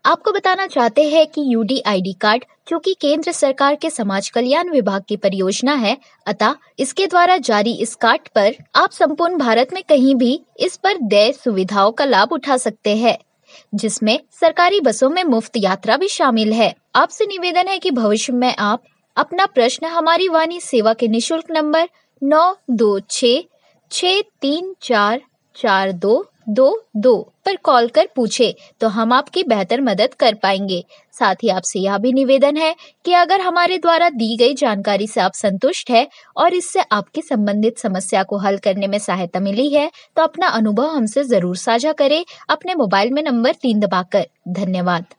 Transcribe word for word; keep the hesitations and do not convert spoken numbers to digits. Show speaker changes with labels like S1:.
S1: आपको बताना चाहते हैं कि U D I D card जो कि केंद्र सरकार के समाज कल्याण विभाग की परियोजना है, अतः इसके द्वारा जारी इस कार्ड पर आप संपूर्ण भारत में कहीं भी इस पर देय सुविधाओं का लाभ उठा सकते हैं, जिसमें सरकारी बसों में मुफ्त यात्रा भी शामिल है। आपसे निवेदन है कि भविष्य में आप अपना प्रश्न हमारी वाणी सेवा के निशुल्क नंबर नौ दो छः छः तीन चार चार दो दो दो पर कॉल कर पूछे तो हम आपकी बेहतर मदद कर पाएंगे। साथ ही आपसे यह भी निवेदन है कि अगर हमारे द्वारा दी गई जानकारी से आप संतुष्ट है और इससे आपकी संबंधित समस्या को हल करने में सहायता मिली है तो अपना अनुभव हमसे जरूर साझा करें अपने मोबाइल में नंबर तीन दबाकर। धन्यवाद।